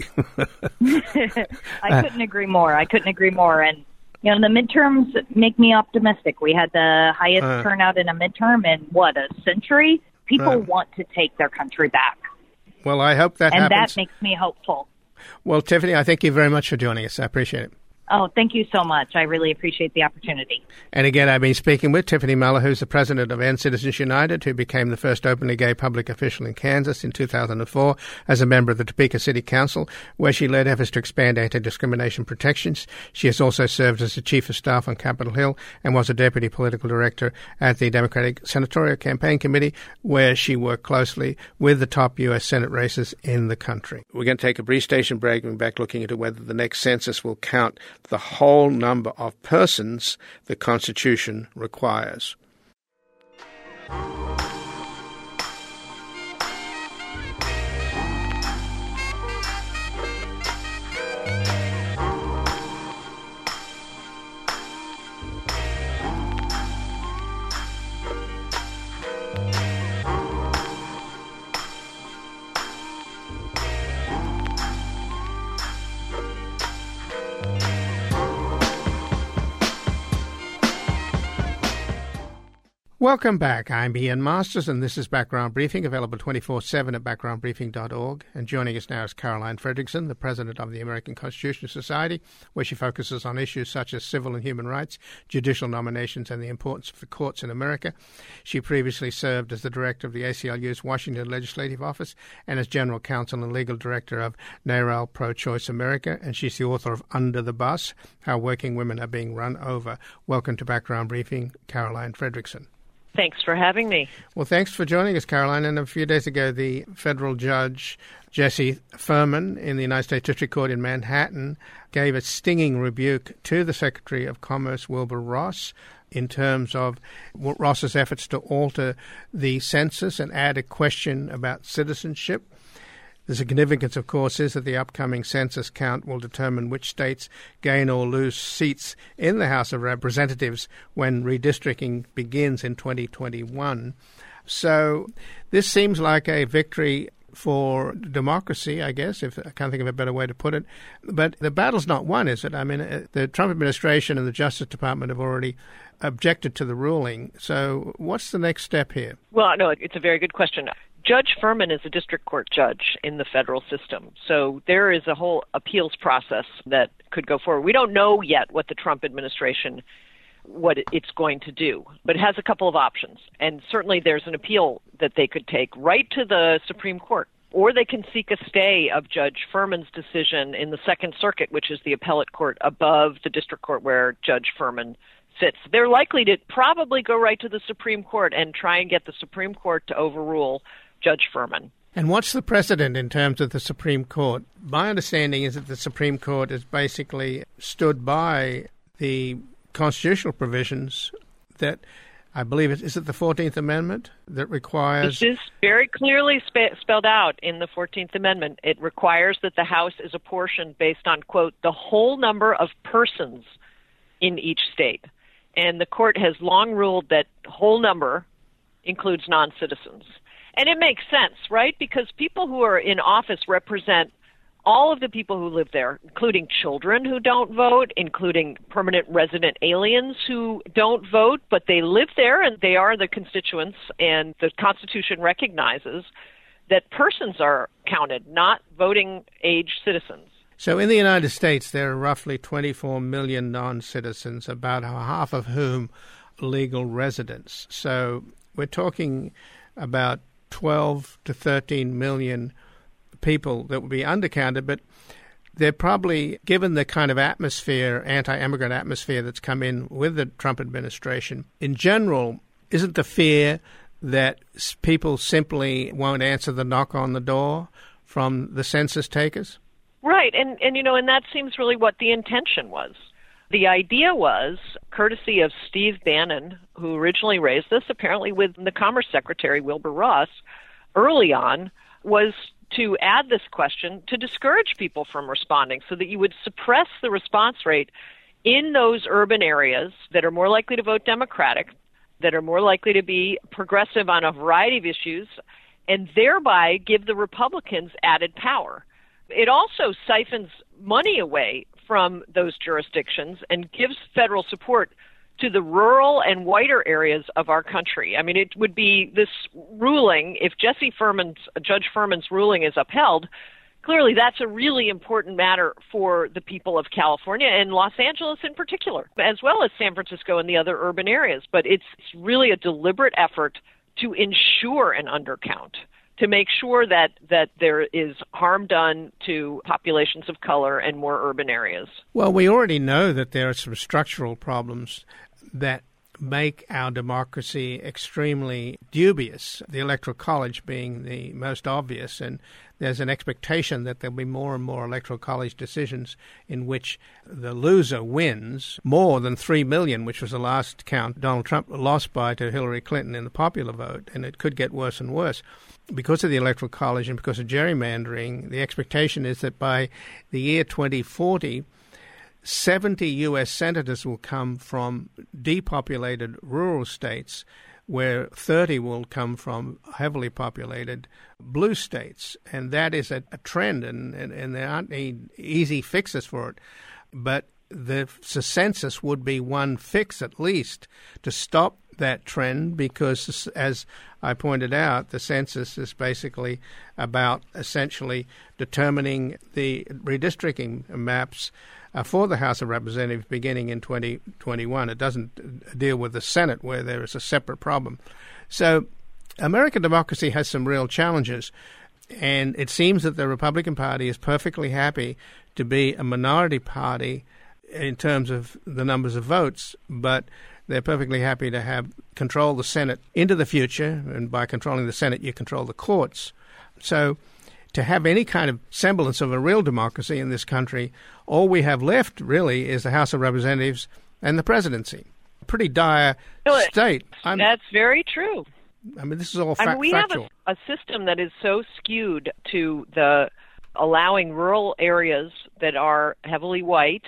I couldn't agree more. I couldn't agree more. And you know, the midterms make me optimistic. We had the highest uh, turnout in a midterm in, what, a century? People uh, want to take their country back. Well, I hope that and happens. And that makes me hopeful. Well, Tiffany, I thank you very much for joining us. I appreciate it. Oh, thank you so much. I really appreciate the opportunity. And again, I've been speaking with Tiffany Muller, who's the president of End Citizens United, who became the first openly gay public official in Kansas in two thousand four as a member of the Topeka City Council, where she led efforts to expand anti-discrimination protections. She has also served as the chief of staff on Capitol Hill and was a deputy political director at the Democratic Senatorial Campaign Committee, where she worked closely with the top U S Senate races in the country. We're going to take a brief station break and be back looking into whether the next census will count the whole number of persons the Constitution requires. Welcome back. I'm Ian Masters, and this is Background Briefing, available twenty-four seven at background briefing dot org. And joining us now is Caroline Fredrickson, the president of the American Constitution Society, where she focuses on issues such as civil and human rights, judicial nominations, and the importance of the courts in America. She previously served as the director of the A C L U's Washington Legislative Office and as general counsel and legal director of NARAL Pro-Choice America, and she's the author of Under the Bus, How Working Women Are Being Run Over. Welcome to Background Briefing, Caroline Fredrickson. Thanks for having me. Well, thanks for joining us, Caroline. And a few days ago, the federal judge, Jesse Furman, in the United States District Court in Manhattan, gave a stinging rebuke to the Secretary of Commerce, Wilbur Ross, in terms of Ross's efforts to alter the census and add a question about citizenship. The significance, of course, is that the upcoming census count will determine which states gain or lose seats in the House of Representatives when redistricting begins in twenty twenty-one. So this seems like a victory for democracy, I guess, if I can't think of a better way to put it. But the battle's not won, is it? I mean, the Trump administration and the Justice Department have already objected to the ruling. So what's the next step here? Well, no, it's a very good question. Judge Furman is a district court judge in the federal system. So there is a whole appeals process that could go forward. We don't know yet what the Trump administration, what it's going to do, but it has a couple of options. And certainly there's an appeal that they could take right to the Supreme Court, or they can seek a stay of Judge Furman's decision in the Second Circuit, which is the appellate court above the district court where Judge Furman sits. They're likely to probably go right to the Supreme Court and try and get the Supreme Court to overrule Judge Furman. And what's the precedent in terms of the Supreme Court? My understanding is that the Supreme Court has basically stood by the constitutional provisions that, I believe, it is it the fourteenth Amendment that requires... This is very clearly spe- spelled out in the fourteenth Amendment. It requires that the House is apportioned based on, quote, the whole number of persons in each state. And the court has long ruled that whole number includes non-citizens. And it makes sense, right? Because people who are in office represent all of the people who live there, including children who don't vote, including permanent resident aliens who don't vote, but they live there and they are the constituents, and the Constitution recognizes that persons are counted, not voting-age citizens. So in the United States, there are roughly twenty-four million non-citizens, about half of whom are legal residents. So we're talking about twelve to thirteen million people that will be undercounted, but they're probably, given the kind of atmosphere, anti-immigrant atmosphere that's come in with the Trump administration, in general, isn't the fear that people simply won't answer the knock on the door from the census takers? Right, and, and you know, and that seems really what the intention was. The idea was, courtesy of Steve Bannon, who originally raised this, apparently with the Commerce Secretary, Wilbur Ross, early on, was to add this question to discourage people from responding so that you would suppress the response rate in those urban areas that are more likely to vote Democratic, that are more likely to be progressive on a variety of issues, and thereby give the Republicans added power. It also siphons money away from those jurisdictions and gives federal support to the rural and whiter areas of our country. I mean, it would be this ruling, if Jesse Furman's, Judge Furman's ruling is upheld, clearly that's a really important matter for the people of California and Los Angeles in particular, as well as San Francisco and the other urban areas. But it's really a deliberate effort to ensure an undercount, to make sure that, that there is harm done to populations of color and more urban areas. Well, we already know that there are some structural problems that make our democracy extremely dubious, the Electoral College being the most obvious. And there's an expectation that there'll be more and more Electoral College decisions in which the loser wins more than three million, which was the last count Donald Trump lost by to Hillary Clinton in the popular vote. And it could get worse and worse. Because of the Electoral College and because of gerrymandering, the expectation is that by the year twenty forty, seventy U S senators will come from depopulated rural states, where thirty will come from heavily populated blue states. And that is a, a trend, and, and, and there aren't any easy fixes for it. But the, the census would be one fix, at least, to stop that trend, because, as I pointed out, the census is basically about essentially determining the redistricting maps uh, for the House of Representatives beginning in twenty twenty-one. It doesn't deal with the Senate, where there is a separate problem. So American democracy has some real challenges, and it seems that the Republican Party is perfectly happy to be a minority party in terms of the numbers of votes, but they're perfectly happy to have control the Senate into the future, and by controlling the Senate, you control the courts. So to have any kind of semblance of a real democracy in this country, all we have left, really, is the House of Representatives and the presidency. A pretty dire no, state. I'm, that's very true. I mean, this is all fa- I mean, we factual. have a, a system that is so skewed to the allowing rural areas that are heavily white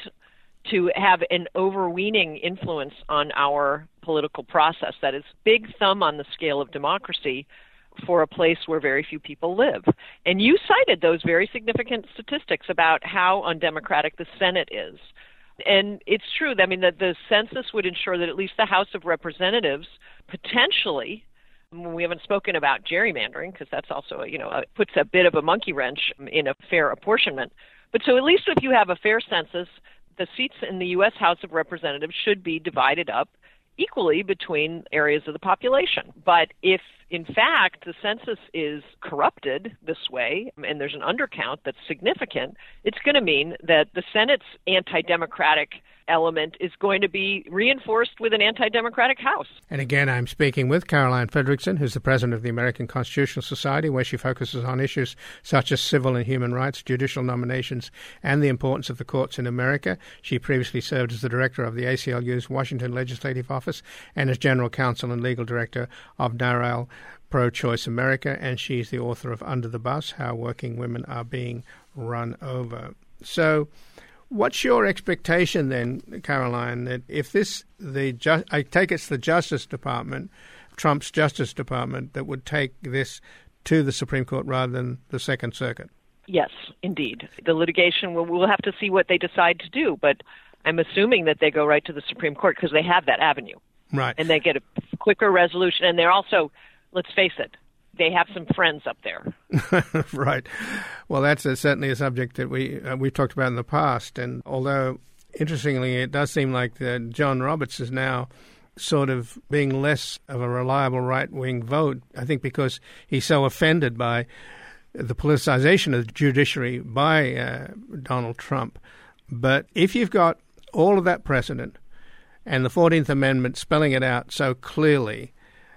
to have an overweening influence on our political process. That is big thumb on the scale of democracy for a place where very few people live. And you cited those very significant statistics about how undemocratic the Senate is. And it's true. I mean, that the census would ensure that at least the House of Representatives potentially, we haven't spoken about gerrymandering, because that's also, you know, puts a bit of a monkey wrench in a fair apportionment. But so at least if you have a fair census, the seats in the U S House of Representatives should be divided up equally between areas of the population. But if, in fact, the census is corrupted this way, and there's an undercount that's significant, it's going to mean that the Senate's anti-democratic element is going to be reinforced with an anti-democratic House. And again, I'm speaking with Caroline Fredrickson, who's the president of the American Constitutional Society, where she focuses on issues such as civil and human rights, judicial nominations, and the importance of the courts in America. She previously served as the director of the A C L U's Washington Legislative Office and as general counsel and legal director of NARAL Pro-Choice America, and she's the author of Under the Bus, How Working Women Are Being Run Over. So what's your expectation then, Caroline, that if this, the ju- I take it's the Justice Department, Trump's Justice Department, that would take this to the Supreme Court rather than the Second Circuit? Yes, indeed. The litigation, we'll, we'll have to see what they decide to do, but I'm assuming that they go right to the Supreme Court because they have that avenue. Right. And they get a quicker resolution. And they're also, let's face it, they have some friends up there. Right. Well, that's a, certainly a subject that we, uh, we've talked about in the past. And although, interestingly, it does seem like uh, John Roberts is now sort of being less of a reliable right-wing vote, I think because he's so offended by the politicization of the judiciary by uh, Donald Trump. But if you've got all of that precedent and the fourteenth Amendment spelling it out so clearly,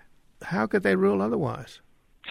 how could they rule otherwise?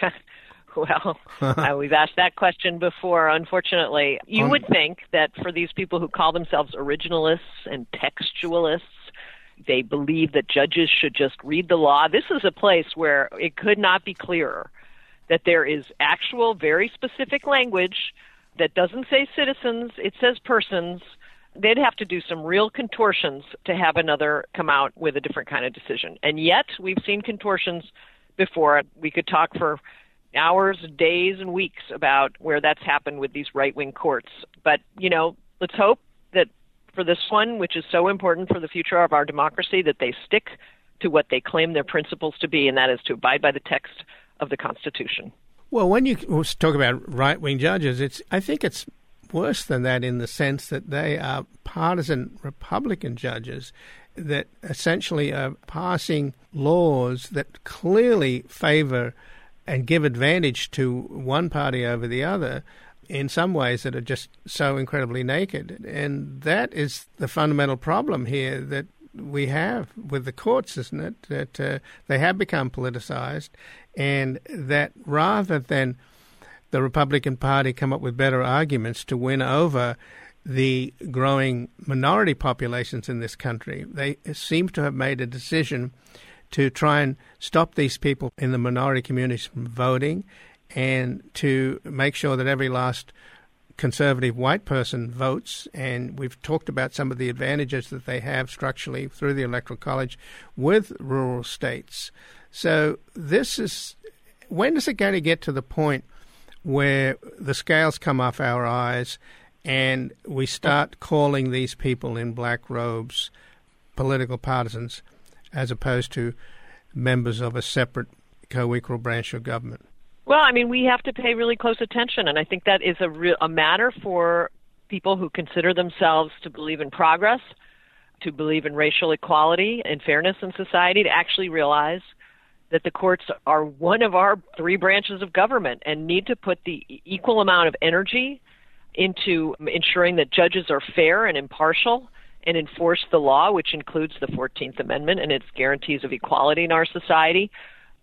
Well, uh, we've asked that question before, unfortunately. You um, would think that for these people who call themselves originalists and textualists, they believe that judges should just read the law. This is a place where it could not be clearer that there is actual, very specific language that doesn't say citizens, it says persons. They'd have to do some real contortions to have another come out with a different kind of decision. And yet, we've seen contortions before. We could talk for hours, days, and weeks about where that's happened with these right-wing courts. But, you know, let's hope that for this one, which is so important for the future of our democracy, that they stick to what they claim their principles to be, and that is to abide by the text of the Constitution. Well, when you talk about right-wing judges, it's I think it's worse than that in the sense that they are partisan Republican judges that essentially are passing laws that clearly favor and give advantage to one party over the other in some ways that are just so incredibly naked. And that is the fundamental problem here, that we have with the courts, isn't it? That uh, they have become politicized, and that rather than the Republican Party come up with better arguments to win over the growing minority populations in this country, they seem to have made a decision to try and stop these people in the minority communities from voting and to make sure that every last conservative white person votes. And we've talked about some of the advantages that they have structurally through the Electoral College with rural states. So this is, when is it going to get to the point where the scales come off our eyes and we start calling these people in black robes political partisans as opposed to members of a separate co-equal branch of government? Well, I mean, we have to pay really close attention, and I think that is a, re- a matter for people who consider themselves to believe in progress, to believe in racial equality and fairness in society, to actually realize that the courts are one of our three branches of government and need to put the equal amount of energy into ensuring that judges are fair and impartial and enforce the law, which includes the fourteenth Amendment and its guarantees of equality in our society.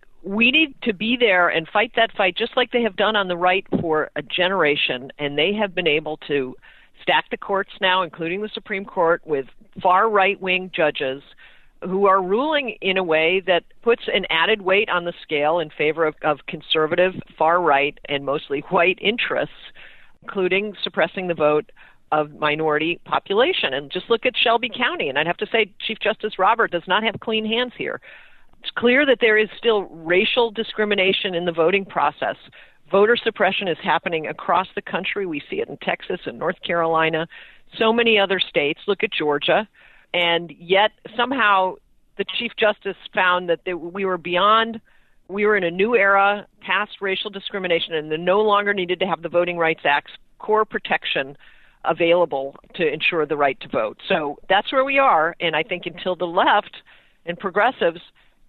We need to be there and fight that fight just like they have done on the right for a generation, and they have been able to stack the courts now, including the Supreme Court, with far right-wing judges who are ruling in a way that puts an added weight on the scale in favor of, of conservative, far-right, and mostly white interests, including suppressing the vote of minority population. And just look at Shelby County, and I'd have to say Chief Justice Robert does not have clean hands here. It's clear that there is still racial discrimination in the voting process. Voter suppression is happening across the country. We see it in Texas and North Carolina, so many other states. Look at Georgia. And yet somehow the Chief Justice found that they, we were beyond, we were in a new era, past racial discrimination, and they no longer needed to have the Voting Rights Act's core protection available to ensure the right to vote. So that's where we are, and I think until the left and progressives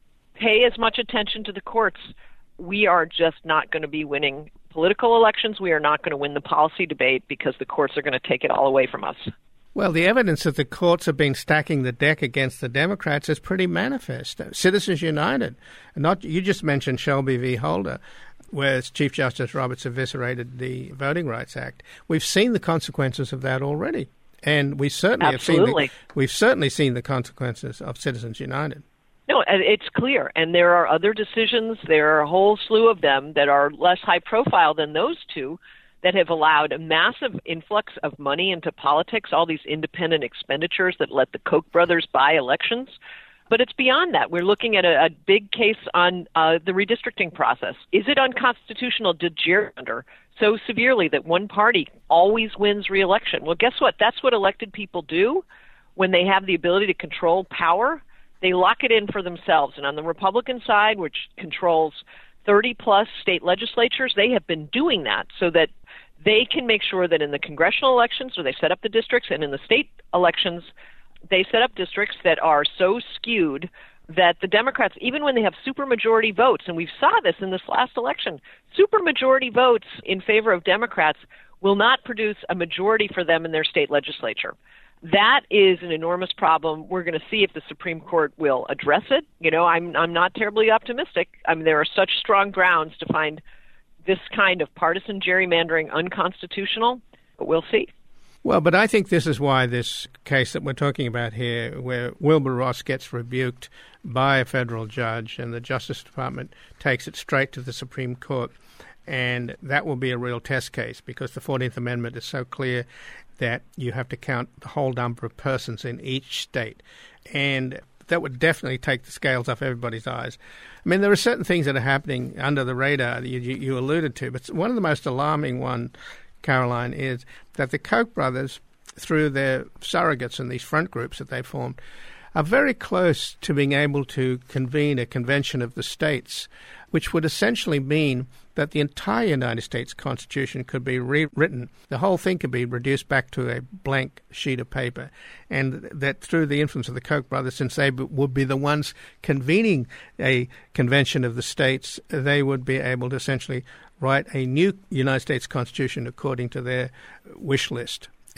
pay as much attention to the courts, we are just not going to be winning political elections. We are not going to win the policy debate because the courts are going to take it all away from us. Well, the evidence that the courts have been stacking the deck against the Democrats is pretty manifest. Citizens United, not you just mentioned Shelby v. Holder, where Chief Justice Roberts eviscerated the Voting Rights Act. We've seen the consequences of that already, and we certainly Absolutely. have seen the, we've certainly seen the consequences of Citizens United. No, it's clear, and there are other decisions. There are a whole slew of them that are less high profile than those two that have allowed a massive influx of money into politics, all these independent expenditures that let the Koch brothers buy elections. But it's beyond that. We're looking at a, a big case on uh, the redistricting process. Is it unconstitutional to gerrymander so severely that one party always wins re-election? Well, guess what? That's what elected people do when they have the ability to control power. They lock it in for themselves. And on the Republican side, which controls thirty-plus state legislatures, they have been doing that so that they can make sure that in the congressional elections, where they set up the districts, and in the state elections, they set up districts that are so skewed that the Democrats, even when they have supermajority votes, and we saw this in this last election, supermajority votes in favor of Democrats will not produce a majority for them in their state legislature. That is an enormous problem. We're going to see if the Supreme Court will address it. You know, I'm I'm not terribly optimistic. I mean, there are such strong grounds to find this kind of partisan gerrymandering unconstitutional, but we'll see. Well, but I think this is why this case that we're talking about here, where Wilbur Ross gets rebuked by a federal judge and the Justice Department takes it straight to the Supreme Court, and that will be a real test case because the fourteenth Amendment is so clear that you have to count the whole number of persons in each state. And that would definitely take the scales off everybody's eyes. I mean, there are certain things that are happening under the radar that you, you alluded to, but one of the most alarming one, Caroline, is that the Koch brothers, through their surrogates and these front groups that they formed, are very close to being able to convene a convention of the states, which would essentially mean that the entire United States Constitution could be rewritten. The whole thing could be reduced back to a blank sheet of paper, and that through the influence of the Koch brothers, since they would be the ones convening a convention of the states, they would be able to essentially write a new United States Constitution according to their wish list.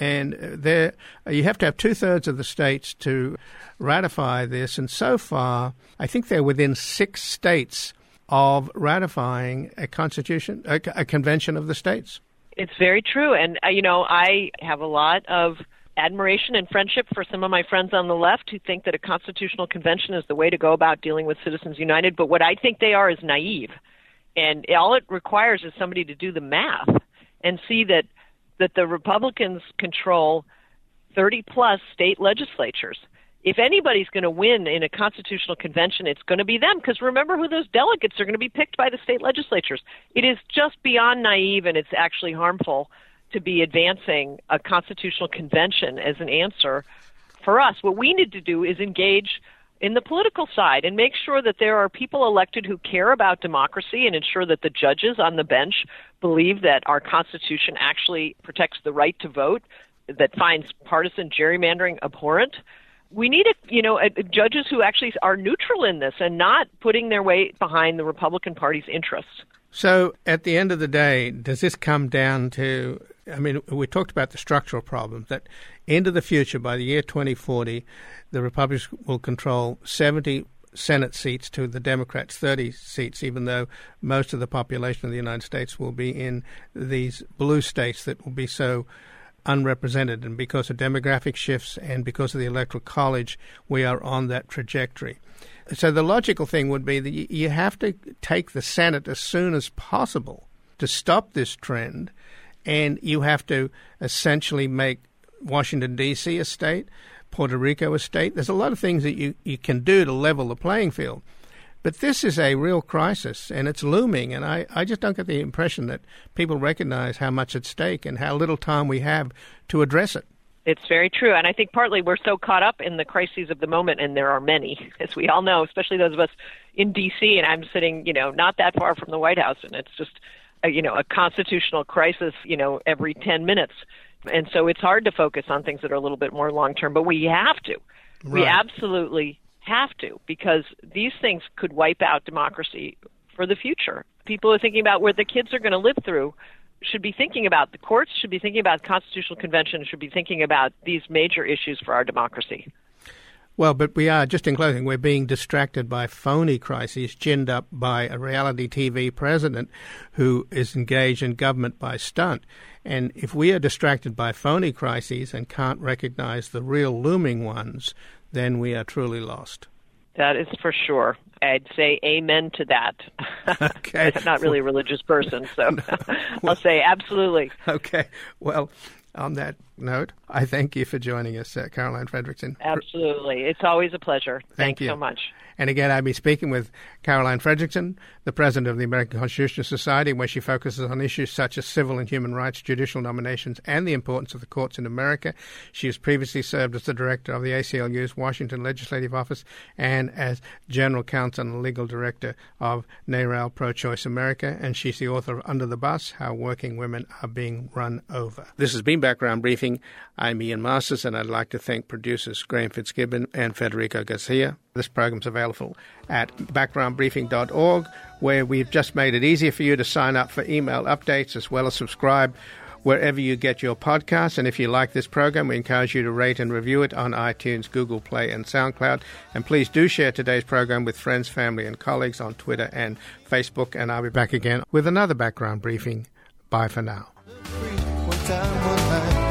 And there, you have to have two-thirds of the states to ratify this. And so far, I think they're within six states of ratifying a constitution, a, a convention of the states. It's very true. And, uh, you know, I have a lot of admiration and friendship for some of my friends on the left who think that a constitutional convention is the way to go about dealing with Citizens United. But what I think they are is naive. And all it requires is somebody to do the math and see that that the Republicans control thirty plus state legislatures. If anybody's going to win in a constitutional convention, it's going to be them, because remember who those delegates are going to be picked by the state legislatures. It is just beyond naive, and it's actually harmful to be advancing a constitutional convention as an answer for us. What we need to do is engage in the political side and make sure that there are people elected who care about democracy and ensure that the judges on the bench believe that our Constitution actually protects the right to vote, that finds partisan gerrymandering abhorrent. We need, a, you know, a, a judges who actually are neutral in this and not putting their weight behind the Republican Party's interests. So at the end of the day, does this come down to, I mean, we talked about the structural problems, that into the future, by the year twenty forty, the Republicans will control seventy Senate seats to the Democrats' thirty seats, even though most of the population of the United States will be in these blue states that will be so unrepresented. And because of demographic shifts and because of the Electoral College, we are on that trajectory. So the logical thing would be that you have to take the Senate as soon as possible to stop this trend, and you have to essentially make Washington, D C a state, Puerto Rico a state. There's a lot of things that you, you can do to level the playing field. But this is a real crisis, and it's looming, and I, I just don't get the impression that people recognize how much at stake and how little time we have to address it. It's very true, and I think partly we're so caught up in the crises of the moment, and there are many, as we all know, especially those of us in D C, and I'm sitting, you know, not that far from the White House, and it's just, a, you know, a constitutional crisis, you know, every ten minutes. And so it's hard to focus on things that are a little bit more long-term, but we have to. Right. We absolutely have to, because these things could wipe out democracy for the future. People are thinking about where the kids are going to live through should be thinking about the courts, should be thinking about constitutional convention, should be thinking about these major issues for our democracy. Well, but we are, just in closing, we're being distracted by phony crises ginned up by a reality T V president who is engaged in government by stunt. And if we are distracted by phony crises and can't recognize the real looming ones, then we are truly lost. That is for sure. I'd say amen to that. Okay. I'm not really a religious person, so no. I'll say absolutely. Okay. Well, on that note, I thank you for joining us, uh, Caroline Fredrickson. Absolutely. It's always a pleasure. Thank Thanks you so much. And again, I'll be speaking with Caroline Fredrickson, the president of the American Constitutional Society, where she focuses on issues such as civil and human rights, judicial nominations, and the importance of the courts in America. She has previously served as the director of the A C L U's Washington Legislative Office and as general counsel and legal director of NARAL Pro-Choice America. And she's the author of Under the Bus, How Working Women Are Being Run Over. This has been Background Briefing. I'm Ian Masters, and I'd like to thank producers Graham Fitzgibbon and Federico Garcia. This program's available at background briefing dot org, where we've just made it easier for you to sign up for email updates as well as subscribe wherever you get your podcasts. And if you like this program, we encourage you to rate and review it on iTunes, Google Play, and SoundCloud. And please do share today's program with friends, family, and colleagues on Twitter and Facebook. And I'll be back again with another Background Briefing. Bye for now. One time, one night.